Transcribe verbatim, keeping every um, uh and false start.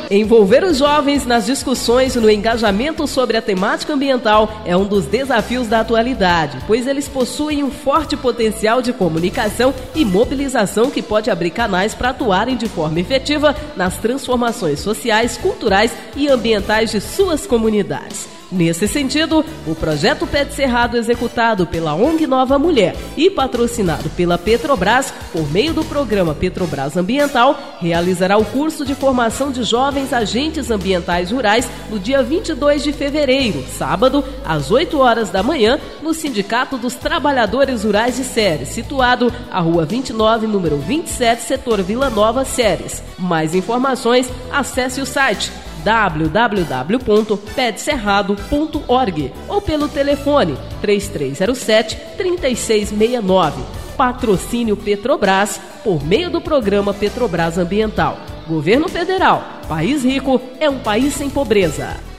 Envolver os jovens nas discussões e no engajamento sobre a temática ambiental é um dos desafios da atualidade, pois eles possuem um forte potencial de comunicação e mobilização que pode abrir canais para atuarem de forma efetiva nas transformações sociais, culturais e ambientais de suas comunidades. Nesse sentido, o projeto Pé de Cerrado, executado pela O N G Nova Mulher e patrocinado pela Petrobras, por meio do programa Petrobras Ambiental, realizará o curso de formação de jovens agentes ambientais rurais no dia vinte e dois de fevereiro, sábado, às oito horas da manhã, no Sindicato dos Trabalhadores Rurais de Ceres, situado à Rua vinte e nove, número vinte e sete, setor Vila Nova, Ceres. Mais informações, acesse o site w w w ponto pé de cerrado ponto org ou pelo telefone três três zero sete, três seis seis nove. Patrocínio Petrobras, por meio do programa Petrobras Ambiental. Governo Federal. País rico é um país sem pobreza.